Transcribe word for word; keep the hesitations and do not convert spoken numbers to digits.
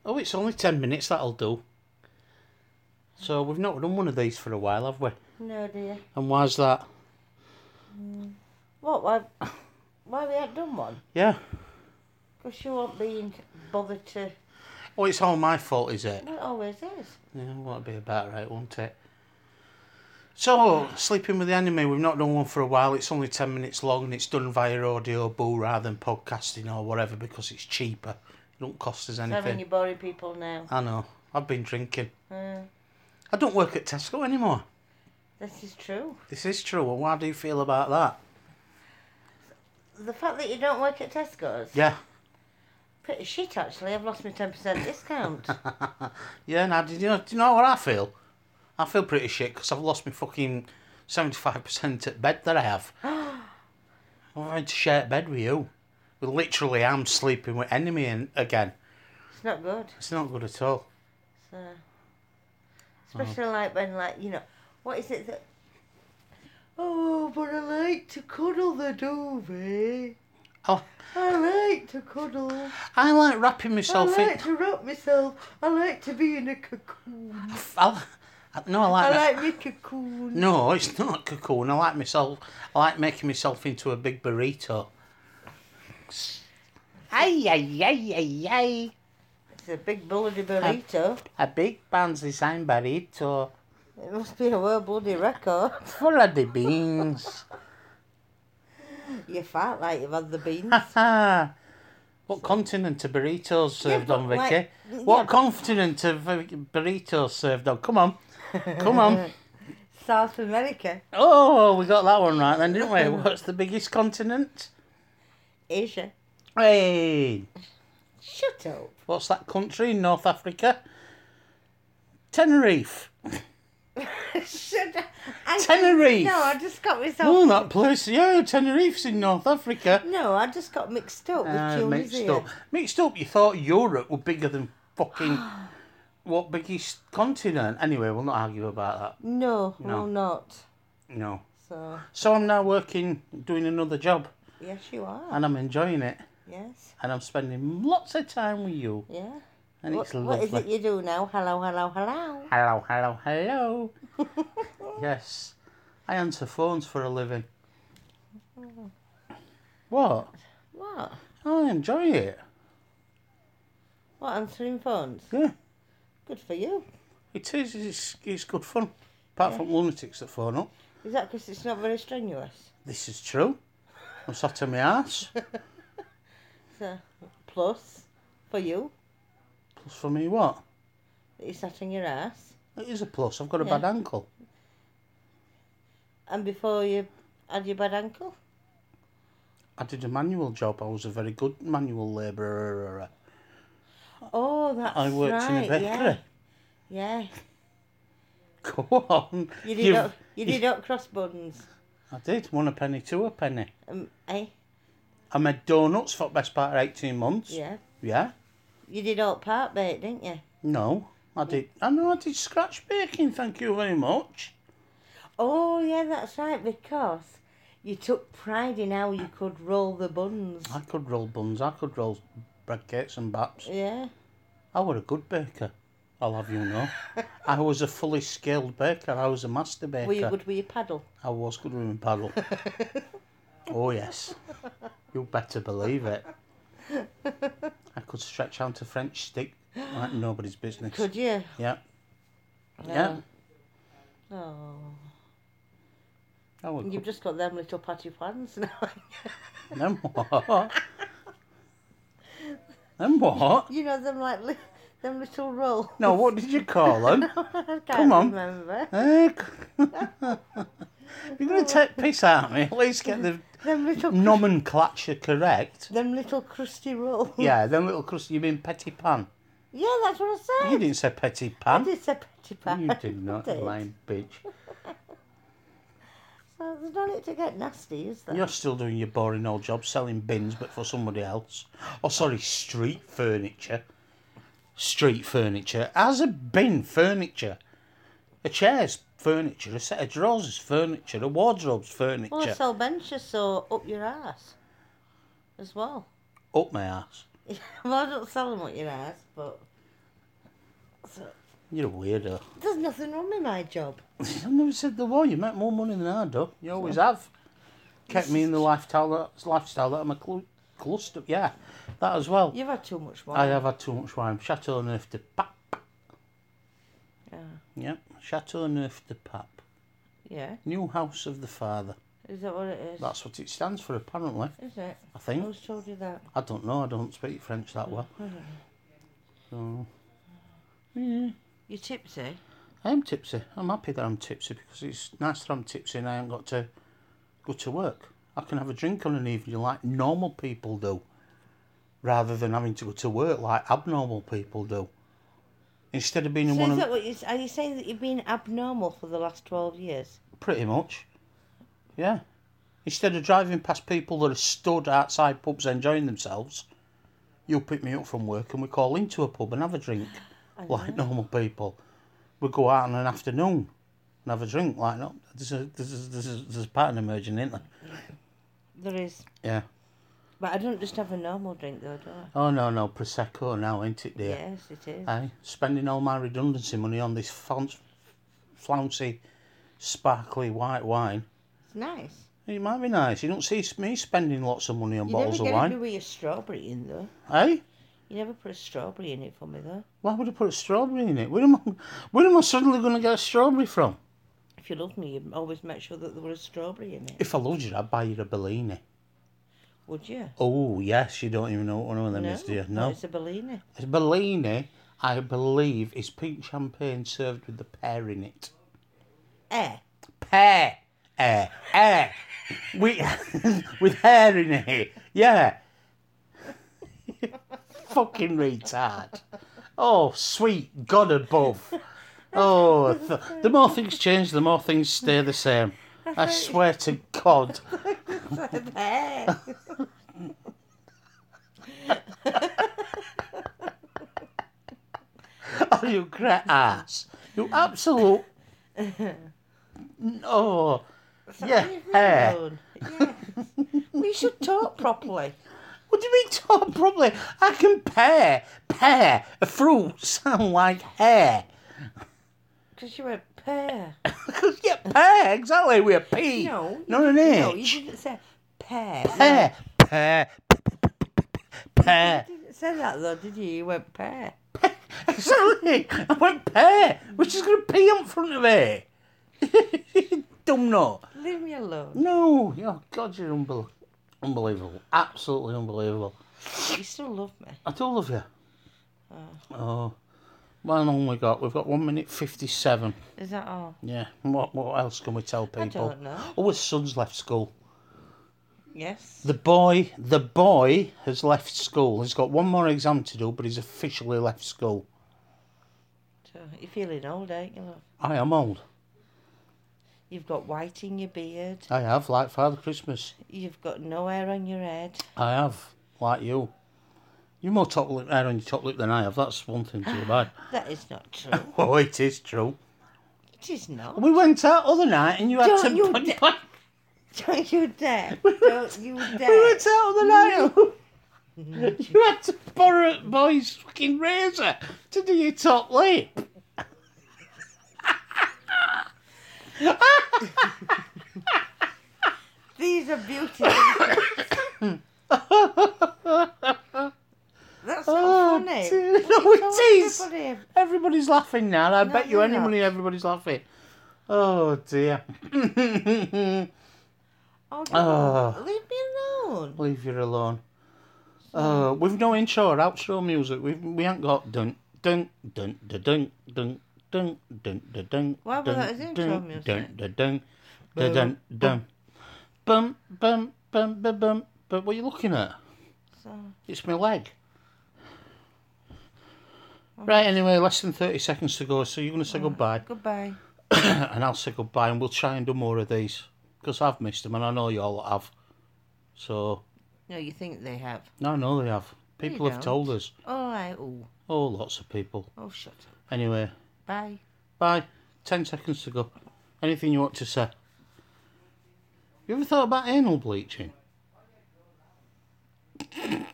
Oh, it's only ten minutes, that'll do. So we've not done one of these for a while, have we? No, dear. And why's that? Mm. What? Why? Why we haven't done one? Yeah. Because you won't be bothered to... Oh, it's all my fault, is it? Well, it always is. Yeah, well, it'll be about right, won't it? So, Sleeping with the Enemy, we've not done one for a while. It's only ten minutes long and it's done via audio boo rather than podcasting or whatever because it's cheaper. It don't cost us anything. So many boring people now. I know. I've been drinking. Uh, I don't work at Tesco anymore. this is true. This is true. And how do you feel about that? The fact that you don't work at Tesco's? Yeah. Pretty shit, actually. I've lost my ten percent discount. Yeah, now, do you, know, do you know what I feel? I feel pretty shit because I've lost my fucking seventy-five percent at bed that I have. I'm having to share bed with you. We literally am sleeping with Enemy in, again. It's not good. It's not good at all. So, especially oh. like when, like, you know, what is it that... Oh, but I like to cuddle the duvet. Oh. I like to cuddle. I like wrapping myself in... I like in... to wrap myself. I like to be in a cocoon. I'll... No, I like... I like my cocoon. No, it's not a cocoon. I like myself... I like making myself into a big burrito. Ay, ay, ay, ay, ay. It's a big bloody burrito. A, a big fancy sign burrito. It must be a world bloody record. Full of the beans. You fart like you've had the beans. What continent are burritos served yeah, on, Vicky? Like, what yeah. continent are burritos served on? Come on. Come on. South America. Oh, we got that one right then, didn't we? What's the biggest continent? Asia. Hey. Shut up. What's that country in North Africa? Tenerife. Shut up. I, Tenerife. No, I just got myself... Oh, that place. Yeah, Tenerife's in North Africa. No, I just got mixed up with uh, Tunisia. Mixed up. Mixed up, you thought Europe were bigger than fucking... what biggest continent? Anyway, we'll not argue about that. No, no. we'll not. No. So... So I'm now working, doing another job. Yes, you are. And I'm enjoying it. Yes. And I'm spending lots of time with you. Yeah. And what, it's lovely. What is it you do now? Hello, hello, hello. Hello, hello, hello. Yes. I answer phones for a living. What? What? I enjoy it. What, answering phones? Yeah. Good for you. It is. It's, it's good fun. Apart yeah. from lunatics that phone up. Is that because it's not very strenuous? This is true. I'm sat on my arse. So, plus, for you. Plus for me what? You sat on your ass. It is a plus. I've got a yeah. bad ankle. And before you had your bad ankle? I did a manual job. I was a very good manual labourer. Oh, that's right. I worked right, in a bakery. Yeah. yeah. Go on. You did up, you did up cross buns. I did. One a penny, two a penny. Um, eh? I made donuts for the best part of eighteen months. Yeah. Yeah. You did all part bake, didn't you? No, I did. I know I did scratch baking. Thank you very much. Oh yeah, that's right. Because you took pride in how you could roll the buns. I could roll buns. I could roll bread cakes and baps. Yeah. I was a good baker. I'll have you know. I was a fully skilled baker. I was a master baker. Were you good with your paddle? I was good with my paddle. Oh yes. You better believe it. I could stretch out a French stick like nobody's business. Could you? Yeah. No. Yeah. Oh. Oh, You've could... just got them little patty pans now. Them what? Them what? You know them like li- them little rolls. No, what did you call them? No, I can't Come on. remember. Eh, You're going to take piss out of me. At least get the them little nomenclature correct. Them little crusty rolls. Yeah, them little crusty. You mean petit pan? Yeah, that's what I said. You didn't say petit I pan. did say petit pan. You did not, I did. lying bitch. So there's no need to get nasty, is there? You're still doing your boring old job, selling bins, but for somebody else. Oh, sorry, street furniture. Street furniture. As a bin furniture. A chair's furniture, a set of drawers is furniture, a wardrobe's furniture. Well, I sell benches, so up your ass as well. Up my ass. Well, I don't sell them up your ass, but So, You're a weirdo. there's nothing wrong with my job. I've never said there was. You make more money than I do. You always have. Kept me in the lifestyle that, lifestyle that I'm a cl- cluster. Yeah, that as well. You've had too much wine. I have had too much wine. Chateau Neuf de Pape. Yeah. Yep, Chateau Neuf de Pape. Yeah. New House of the Father. Is that what it is? That's what it stands for, apparently. Is it? I think. Who's told you that? I don't know. I don't speak French that well. I don't know. So, yeah. You tipsy? I am tipsy. I'm happy that I'm tipsy because it's nice that I'm tipsy and I haven't got to go to work. I can have a drink on an evening like normal people do, rather than having to go to work like abnormal people do. Instead of being in So one is of that what you, are you saying that you've been abnormal for the last twelve years? pretty much, yeah. Instead of driving past people that are stood outside pubs enjoying themselves, you'll pick me up from work and we call into a pub and have a drink like normal people. We go out in an afternoon and have a drink like no. There's a there's a, there's a, there's a pattern emerging, isn't there? There is. Yeah. But I don't just have a normal drink though, do I? Oh no no Prosecco now, ain't it, dear? Yes, it is. Aye, spending all my redundancy money on this flounce, flouncy, sparkly white wine. It's nice. It might be nice. You don't see me spending lots of money on You bottles never of get wine. it with your strawberry in though. Hey? You never put a strawberry in it for me though. Why would I put a strawberry in it? Where am I, where am I suddenly going to get a strawberry from? If you love me, you'd always make sure that there was a strawberry in it. If I loved you, I'd buy you a Bellini. Would you? Oh, yes, you don't even know what one of them No, is, do you? no, No. it's a Bellini. It's Bellini, I believe, is pink champagne served with the pear in it. Eh? Pear. Air. Air. We, with hair in it. Yeah. Fucking retard. Oh, sweet God above. Oh, th- the more things change, the more things stay the same. I swear to God. Eh? Oh, you great ass. You absolute... Oh, yeah, hair. Alone. Yes. We should talk properly. What do you mean talk properly? I can pear, pear, a fruit sound like hair. Because you went pear. Because, yeah, pear, exactly, with a P, No. not an No, H. you didn't say pear. Pear, pear, pear. You didn't say that though, did you? You went pear. Exactly, I went pear, which is going to P on front of it. Dumb nut. Leave me alone. No, oh God, you're unbel- unbelievable. Absolutely unbelievable. You still love me. I do love you. Oh. Oh, well, how long we got? We've got one minute fifty-seven. Is that all? Yeah. What What else can we tell people? I don't know. Oh, his son's left school. Yes. The boy, the boy has left school. He's got one more exam to do, but he's officially left school. So, you're feeling old, ain't you, love? I am old. You've got white in your beard. I have, like Father Christmas. You've got no hair on your head. I have, like you. You've more top lip hair on your top lip than I have. That's one thing to bad. That is not true. Oh, it is true. It is not. We went out other night and you had Don't to... you put- da- Don't you dare. Don't you dare. We went out other night and you had to borrow a boy's fucking razor to do your top lip. These are beautiful. That's so Oh, funny. dear. No, So it is. funny. Everybody's laughing now. I No, bet you they're any not. money everybody's laughing. Oh, dear. Oh, God. Oh. Leave me alone. Leave you alone. Uh, we've no intro or outro music. We we ain't got dun dun dun dun dun dun dun dun dun dun. Why was dun, that as intro dun, music? Dun dun dun dun dun dun. Bum bum bum bum bum. But what are you looking at? So, It's my leg. Right. Anyway, less than thirty seconds to go. So you're gonna say goodbye, goodbye. and I'll say goodbye, and we'll try and do more of these because I've missed them, and I know you all have. So. No, you think they have. No, no, they have. People You have don't. told us. Oh, I, oh. Oh, lots of people. Oh, shut up. Anyway, Bye. bye. Ten seconds to go. Anything you want to say? You ever thought about anal bleaching?